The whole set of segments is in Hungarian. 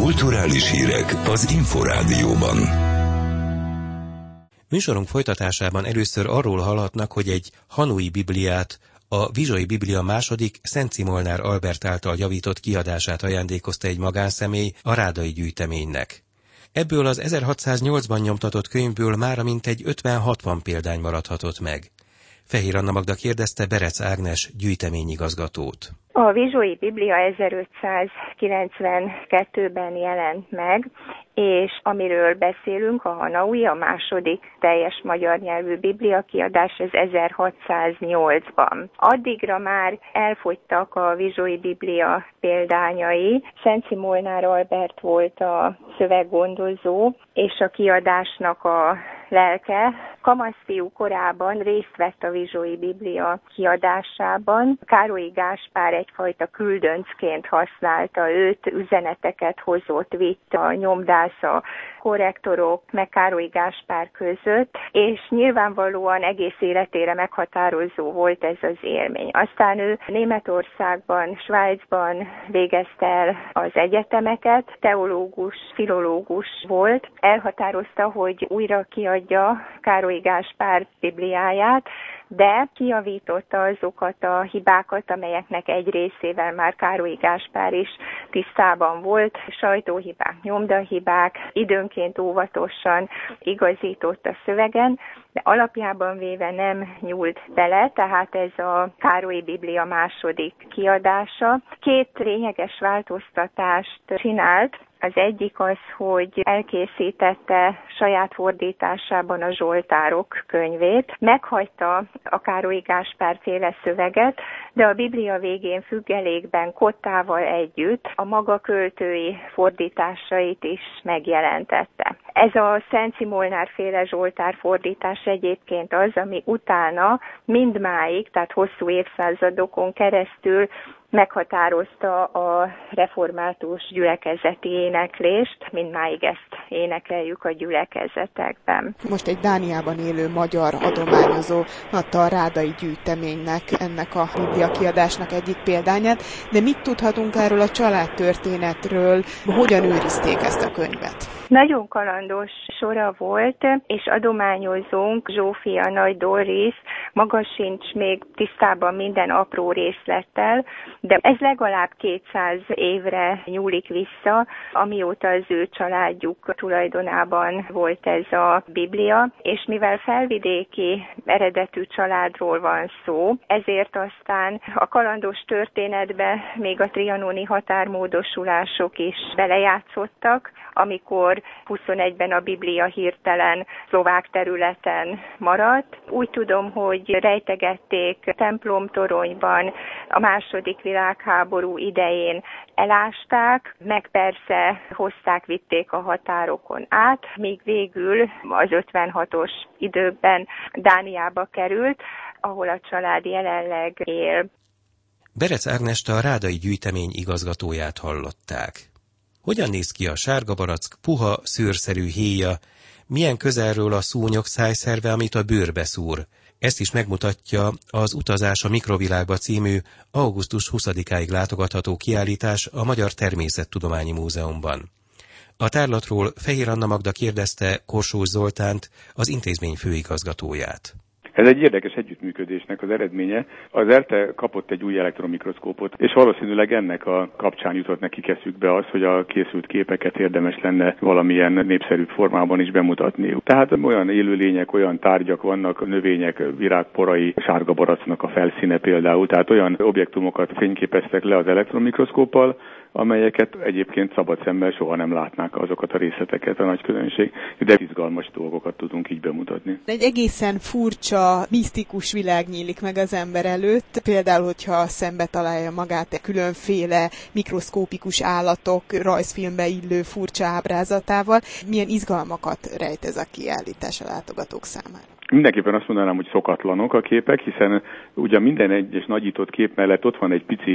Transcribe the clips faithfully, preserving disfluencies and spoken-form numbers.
Kulturális hírek az Inforádióban. Műsorunk folytatásában először arról hallhatnak, hogy egy hanói bibliát, a Vizsai Biblia második Szenci Molnár Albert által javított kiadását ajándékozta egy magánszemély a Rádai gyűjteménynek. Ebből az ezerhatszáznyolcban nyomtatott könyvből mára mintegy ötven-hatvan példány maradhatott meg. Fehér Anna Magda kérdezte Berec Ágnes gyűjteményigazgatót. A Vizsai Biblia ezerötszázkilencvenkettőben jelent meg, és amiről beszélünk, a Hanaui, a második teljes magyar nyelvű Biblia kiadás, ez ezerhatszáznyolcban. Addigra már elfogytak a Vizsai Biblia példányai. Szenci Molnár Albert volt a szöveggondozó, és a kiadásnak a lelke. Kamaszfiú korában részt vett a Vizsai Biblia kiadásában. Károlyi Gáspár egyfajta küldöncként használta őt, üzeneteket hozott, vitt a nyomdász, a korrektorok, meg Károlyi Gáspár között, és nyilvánvalóan egész életére meghatározó volt ez az élmény. Aztán ő Németországban, Svájcban végezte el az egyetemeket, teológus, filológus volt, elhatározta, hogy újra kiadja Károlyi Gáspár Bibliáját, de kijavította azokat a hibákat, amelyeknek egy részével már Károlyi Gáspár is tisztában volt, sajtóhibák, nyomdahibák, időnként óvatosan igazított a szövegen, de alapjában véve nem nyúlt bele, tehát ez a Károlyi Biblia második kiadása. Két lényeges változtatást csinált. Az egyik az, hogy elkészítette saját fordításában a Zsoltárok könyvét, meghagyta a Károlyi Gáspár féle szöveget, de a Biblia végén függelékben kottával együtt a maga költői fordításait is megjelentette. Ez a Szenci Molnár féle Zsoltár fordítás egyébként az, ami utána mindmáig, tehát hosszú évszázadokon keresztül meghatározta a református gyülekezeti éneklést, mindmáig ezt énekeljük a gyülekezetekben. Most egy Dániában élő magyar adományozó adta a Rádai gyűjteménynek ennek a Biblia kiadásnak egyik példányát, de mit tudhatunk erről a családtörténetről, hogyan őrizték ezt a könyvet? Nagyon kalandos sora volt, és adományozónk, Zsófia Nagy Doris, maga sincs még tisztában minden apró részlettel, de ez legalább kétszáz évre nyúlik vissza, amióta az ő családjuk tulajdonában volt ez a Biblia, és mivel felvidéki eredetű családról van szó, ezért aztán a kalandos történetbe még a trianoni határmódosulások is belejátszottak, amikor huszonegyben a Biblia hirtelen szlovák területen maradt. Úgy tudom, hogy rejtegették templomtoronyban, a második világháború idején elásták, meg persze hozták, vitték a határokon át, míg végül az ötvenhatos időkben Dániába került, ahol a család jelenleg él. Berec Ágnest, a Rádai gyűjtemény igazgatóját hallották. Hogyan néz ki a sárgabarack puha, szőrszerű héja, milyen közelről a szúnyog szájszerve, amit a bőrbe szúr? Ezt is megmutatja az Utazás a Mikrovilágba című augusztus huszadikáig látogatható kiállítás a Magyar Természettudományi Múzeumban. A tárlatról Fehér Anna Magda kérdezte Korsós Zoltánt, az intézmény főigazgatóját. Ez egy érdekes együttműködésnek az eredménye. Az ERTE kapott egy új elektromikroszkópot, és valószínűleg ennek a kapcsán jutott nekik eszükbe az, hogy a készült képeket érdemes lenne valamilyen népszerűbb formában is bemutatni. Tehát olyan élőlények, olyan tárgyak vannak, növények, virágporai, sárgabaracnak a felszíne például, tehát olyan objektumokat fényképeztek le az elektromikroszkóppal, amelyeket egyébként szabad szemmel soha nem látnák azokat a részleteket a nagy közönség, de izgalmas dolgokat tudunk így bemutatni. Egy egészen furcsa, misztikus világ nyílik meg az ember előtt, például, hogyha szembe találja magát egy különféle mikroszkópikus állatok rajzfilmbe illő furcsa ábrázatával. Milyen izgalmakat rejt ez a kiállítás a látogatók számára? Mindenképpen azt mondanám, hogy szokatlanok a képek, hiszen ugye minden egyes nagyított kép mellett ott van egy pici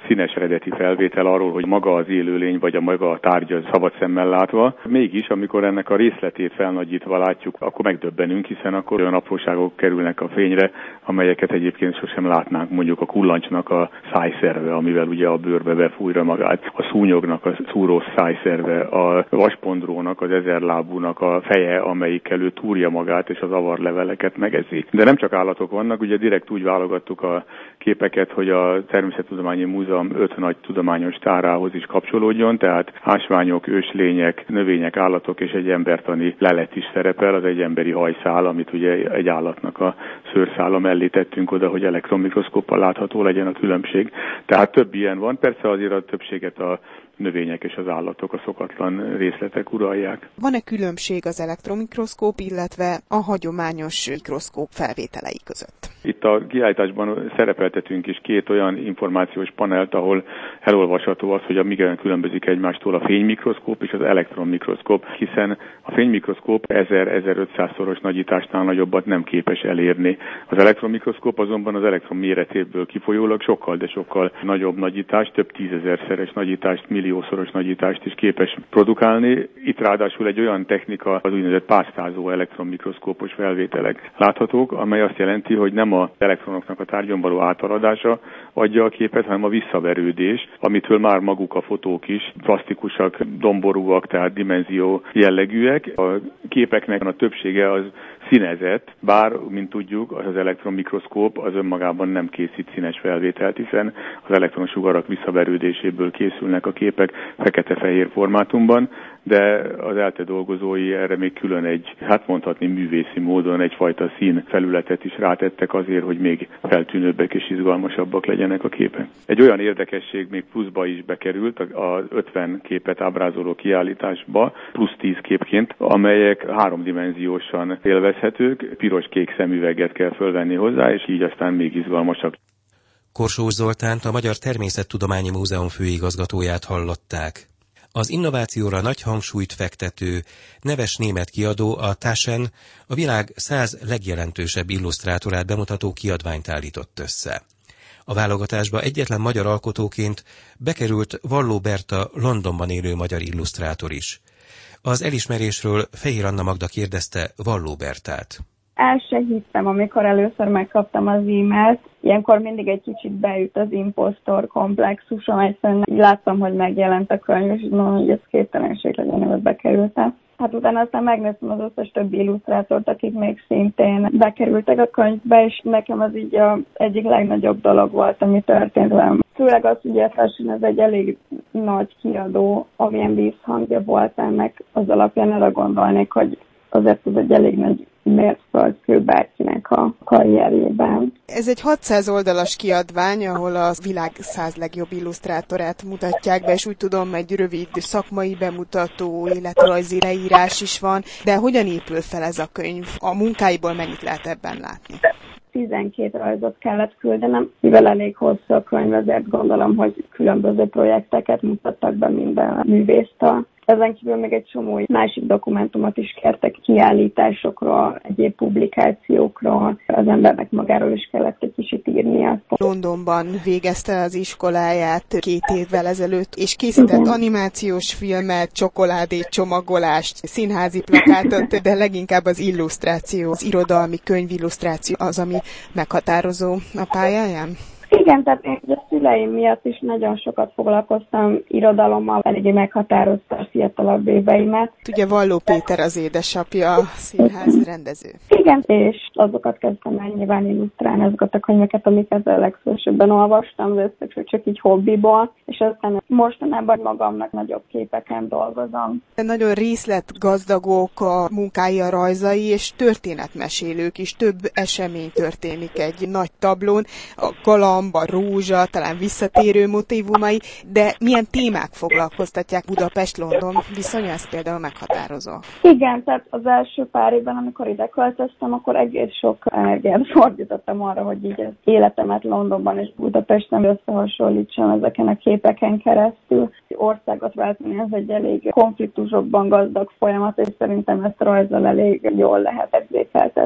színes eredeti felvétel arról, hogy maga az élőlény vagy a maga a tárgy az szabad szemmel látva. Mégis, amikor ennek a részletét felnagyítva látjuk, akkor megdöbbenünk, hiszen akkor olyan apróságok kerülnek a fényre, amelyeket egyébként sosem látnánk. Mondjuk a kullancsnak a szájszerve, amivel ugye a bőrbe befújja magát, a szúnyognak a szúrós szájszerve, a vaspondrónak, az ezerlábúnak a feje, amelyikkel ő túrja magát és az avarleveleket megeszi. De nem csak állatok vannak, ugye direkt úgy válogattuk a képeket, hogy a Természettudományi Múzeum öt nagy tudományos tárához is kapcsolódjon, tehát ásványok, őslények, növények, állatok és egy embertani lelet is szerepel, az egy emberi hajszál, amit ugye egy állatnak a szőrszála mellé tettünk oda, hogy elektronmikroszkóppal látható legyen a különbség. Tehát több ilyen van, persze azért a többséget a növények és az állatok, a szokatlan részletek uralják. Van-e különbség az elektromikroszkóp, illetve a hagyományos mikroszkóp felvételei között? Itt a kiállításban szerepeltetünk is két olyan információs panelt, ahol elolvasható az, hogy migen különbözik egymástól a fénymikroszkóp és az elektronmikroszkóp, hiszen a fénymikroszkóp ezer-ezerötszáz szoros nagyításnál nagyobbat nem képes elérni. Az elektronmikroszkóp azonban az elektron méretéből kifolyólag sokkal, de sokkal nagyobb nagyítást, több tízezerszeres nagyítást, milliószoros nagyítást is képes produkálni. Itt ráadásul egy olyan technika, az úgynevezett pásztázó elektronmikroszkópos felvételek láthatók, amely azt jelenti, hogy nem az elektronoknak a tárgyon való átaladása adja a képet, hanem a visszaverődés, amitől már maguk a fotók is plastikusak, domborúak, tehát dimenzió jellegűek. A képeknek a többsége az színezett, bár, mint tudjuk, az elektronmikroszkóp az önmagában nem készít színes felvételt, hiszen az elektronsugarak visszaverődéséből készülnek a képek fekete-fehér formátumban, de az ELTE dolgozói erre még külön egy, hát mondhatni művészi módon egyfajta színfelületet is rátettek azért, hogy még feltűnőbbek és izgalmasabbak legyenek a képek. Egy olyan érdekesség még pluszba is bekerült az ötven képet ábrázoló kiállításba, plusz tíz képként, amelyek háromdimenziósan élvezhetők, piros-kék szemüveget kell fölvenni hozzá, és így aztán még izgalmasabb. Korsós Zoltánt, a Magyar Természettudományi Múzeum főigazgatóját hallották. Az innovációra nagy hangsúlyt fektető, neves német kiadó, a Taschen, a világ száz legjelentősebb illusztrátorát bemutató kiadványt állított össze. A válogatásba egyetlen magyar alkotóként bekerült Valló Berta, Londonban élő magyar illusztrátor is. Az elismerésről Fehér Anna Magda kérdezte Valló Bertát. El se hittem, amikor először megkaptam az e-mailt. Ilyenkor mindig egy kicsit beüt az impostor komplexusom, egyszerűen láttam, hogy megjelent a könyv, és mondom, hogy ez képtelenség legyen, hogy bekerültem. Hát utána aztán megnéztem az összes többi illusztrátort, akik még szintén bekerültek a könyvbe, és nekem az így az egyik legnagyobb dolog volt, ami történt velem. Főleg az, hogy ez egy elég nagy kiadó, amilyen vízhangja volt ennek, az alapján arra gondolnék, hogy azért ez egy elég nagy mérföldkő bárkinek a karrierjében. Ez egy hatszáz oldalas kiadvány, ahol a világ száz legjobb illusztrátorát mutatják be, és úgy tudom, egy rövid szakmai bemutató, életrajzi leírás is van, de hogyan épül fel ez a könyv? A munkáiból mennyit lehet ebben látni? tizenkét rajzot kellett küldenem, mivel elég hosszú a könyv, ezért gondolom, hogy különböző projekteket mutattak be minden művésztől. Ezen kívül még egy csomó másik dokumentumot is kértek, kiállításokról, egyéb publikációkról. Az embernek magáról is kellett egy kicsit írnia. Londonban végezte az iskoláját két évvel ezelőtt, és készített igen. animációs filmet, csokoládét, csomagolást, színházi plakátot, de leginkább az illusztráció, az irodalmi könyvillusztráció az, ami meghatározó a pályáján. Igen, tehát én a szüleim miatt is nagyon sokat foglalkoztam irodalommal, eléggé meghatározta a fiatalabb éveimet. Ugye Valló Péter az édesapja, a színház rendező. Igen, és azokat kezdtem el nyilván illusztrálni, azokat a könyveket, amiket a legszívesebben olvastam, de csak így hobbiból, és aztán mostanában magamnak nagyobb képeken dolgozom. Nagyon részletgazdagok a munkái, a rajzai, és történetmesélők is. Több esemény történik egy nagy tablón. A galamb, a rózsa, talán visszatérő motívumai, de milyen témák foglalkoztatják Budapest-London viszonya, ez például meghatározó. Igen, tehát az első pár évben, amikor ide költöztem, akkor egész sok energiát fordítottam arra, hogy így az életemet Londonban és Budapesten összehasonlítsam ezeken a képeken keresztül. Országot váltani, ez egy elég konfliktusokban gazdag folyamat, és szerintem ezt rajzzal elég jól lehet érzékeltetni.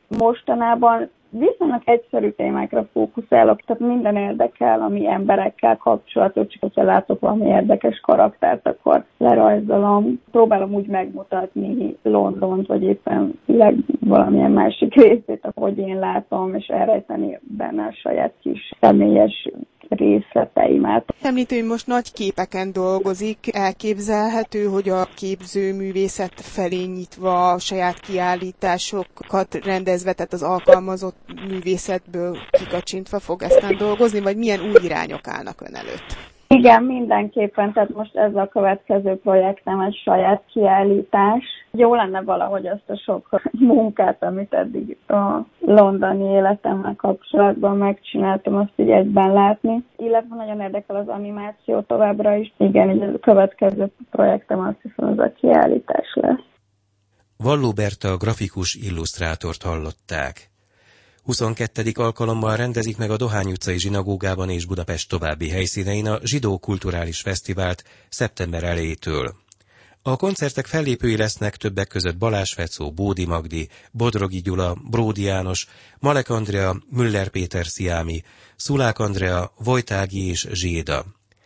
Mostanában viszonylag egyszerű témákra fókuszálok, tehát minden érdekel, ami emberekkel kapcsolatos, csak ha látok valami érdekes karaktert, akkor lerajzolom. Próbálom úgy megmutatni Londont, vagy éppen valamilyen másik részét, ahogy én látom, és elrejteni benne a saját kis személyes részleteimet. Említő, hogy most nagy képeken dolgozik, elképzelhető, hogy a képzőművészet felé nyitva a saját kiállításokat rendezve, tehát az alkalmazott művészetből kikacsintva fog eztán dolgozni, vagy milyen új irányok állnak ön előtt? Igen, mindenképpen, tehát most ez a következő projektem, egy saját kiállítás. Jó lenne valahogy azt a sok munkát, amit eddig a londoni életemmel kapcsolatban megcsináltam, azt így egyben látni. Illetve nagyon érdekel az animáció továbbra is. Igen, így a következő projektem azt hiszem, az a kiállítás lesz. Valló Berta grafikus illusztrátort hallották. huszonkettő alkalommal rendezik meg a Dohány utcai zsinagógában és Budapest további helyszínein a Zsidó Kulturális Fesztivált szeptember elejétől. A koncertek fellépői lesznek többek között Balázs Fecó, Bódi Magdi, Bodrogi Gyula, Bródi János, Malek Andrea, Müller Péter Sziámi, Szulák Andrea, Vojtági és Zséda.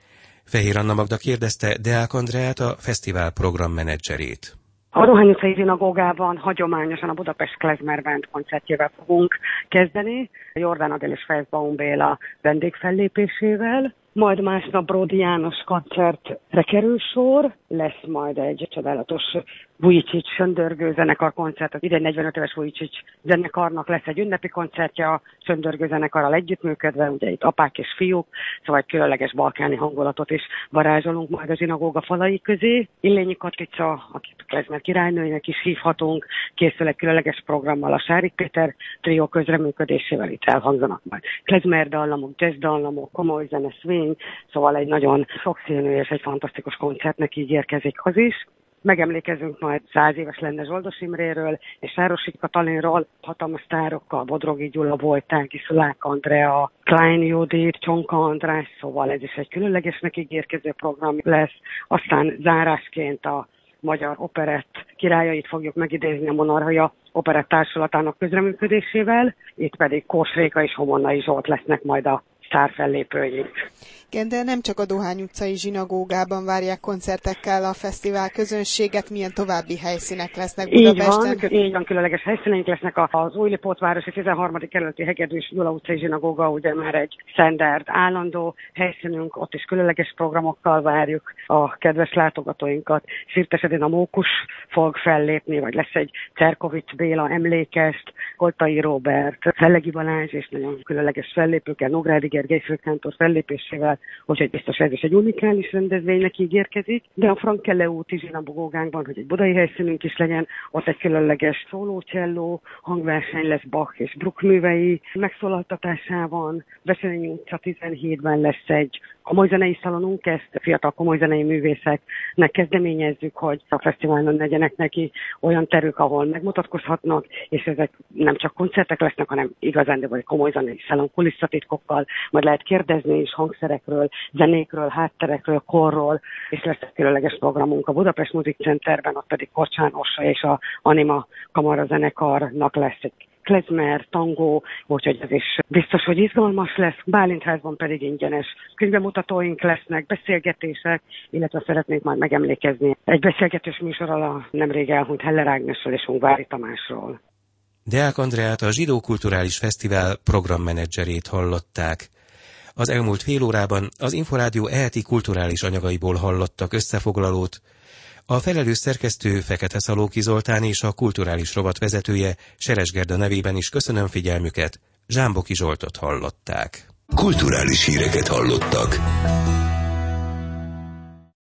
Fehér Anna Magda kérdezte Deák Andreát, a fesztivál programmenedzserét. A Dohány utcai zsinagógában hagyományosan a Budapest Klezmer Band koncertjével fogunk kezdeni, Jordán Adél és Fejszbaum Béla vendégfellépésével. Majd másnap Bródi János koncertre kerül sor, lesz majd egy csodálatos Vujicic Söndörgő zenekar koncert, az idén negyvenöt éves Vujicic zenekarnak lesz egy ünnepi koncertje a Söndörgő zenekarral együttműködve, ugye itt apák és fiúk, szóval egy különleges balkáni hangulatot is varázsolunk majd a zsinagóga falai közé. Illényi Katica, akit Klezmer királynőjének is hívhatunk, készül egy különleges programmal a Sárik Péter trió közreműködésével, itt elhangzanak majd klezmer dallamok, jazz dallamok, komoly zene, swing, szóval egy nagyon sokszínű és egy fantasztikus koncertnek ígérkezik az is. Megemlékezünk majd száz éves lenne Zsoldos Imréről és Sárosi Katalinról, hatalmas sztárokkal, Bodrogi Gyula, Vojtági, Szulák Andrea, Klein Judit, Csonka András, szóval ez is egy különlegesnek ígérkező program lesz. Aztán zárásként a magyar operett királyait fogjuk megidézni a Monarchia Operett Társulatának közreműködésével, itt pedig Kós Réka és Homonnai Zsolt lesznek majd a sztárfellépőink. Igen, de nem csak a Dohány utcai zsinagógában várják koncertekkel a fesztivál közönséget, milyen további helyszínek lesznek Budapesten? Így van, így van, különleges helyszíneink lesznek. Az Újlipótvárosi tizenharmadik kerületi Hegedűs Gyula utcai zsinagóga, ugye már egy standard állandó helyszínünk, ott is különleges programokkal várjuk a kedves látogatóinkat. Sirtes Edina Mókus fog fellépni, vagy lesz egy Cerkovics Béla emlékest, Koltai Róbert, Fellegi Balázs és nagyon különleges fellépőkkel, Nógrádi Gergely főkántor fellépésével, úgyhogy biztos ez is egy unikális rendezvénynek ígérkezik, de a Frankelle úti zsinagógánkban, hogy egy budai helyszínünk is legyen, ott egy különleges szólócselló hangverseny lesz Bach és Bruck művei megszólaltatásában, Veselényi utca tizenhétben lesz egy komolyzenei szalonunk, ezt fiatal komolyzenei művészeknek kezdeményezzük, hogy a fesztiválon legyenek neki olyan terük, ahol megmutatkozhatnak, és ezek nem csak koncertek lesznek, hanem igazán, de vagy komolyzenei szalon kulisszatitkokkal, majd lehet kérdezni is hangszerekről, zenékről, hátterekről, korról, és lesz egy különleges programunk a Budapest Music Centerben, ott pedig Korcsán Orsa és a Anima Kamara zenekarnak lesz egy klezmer, tangó, úgyhogy ez is biztos, hogy izgalmas lesz. Bálintházban pedig ingyenes könyvbemutatóink lesznek, beszélgetések, illetve szeretnék majd megemlékezni egy beszélgetős műsorral a nemrég elhunyt Heller Ágnesről és Ungvári Tamásról. Deák Andreát, a Zsidó Kulturális Fesztivál programmenedzserét hallották. Az elmúlt fél órában az Inforádió eheti kulturális anyagaiból hallottak összefoglalót. A felelős szerkesztő Fekete Szalóki Zoltán és a kulturális rovat vezetője Seres Gerda nevében is köszönöm figyelmüket, Zsámboki Zsoltot hallották. Kulturális híreket hallottak.